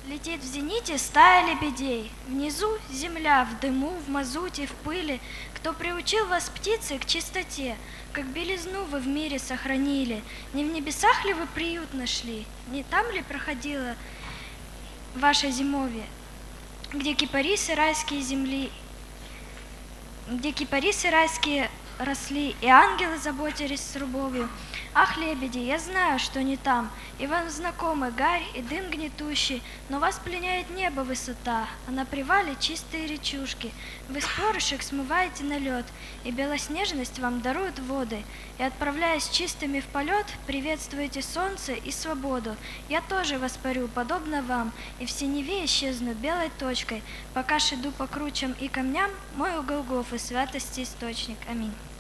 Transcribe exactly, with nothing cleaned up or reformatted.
Летит в зените стая лебедей, внизу земля, в дыму, в мазуте, в пыли. Кто приучил вас, птицы, к чистоте, как белизну вы в мире сохранили? Не в небесах ли вы приют нашли? Не там ли проходило ваше зимовье, где кипарисы райские земли, где кипарисы райские росли, и ангелы заботились с любовью? Ах, лебеди, я знаю, что не там, и вам знакомы гарь и дым гнетущий, но вас пленяет небо высота, а на привале чистые речушки. Вы с перышек смываете на лед, и белоснежность вам даруют воды, и, отправляясь чистыми в полет, приветствуете солнце и свободу. Я тоже воспарю, подобно вам, и в синеве исчезну белой точкой, пока ж иду по кручам и камням, мой у Голгофы святости источник. Аминь.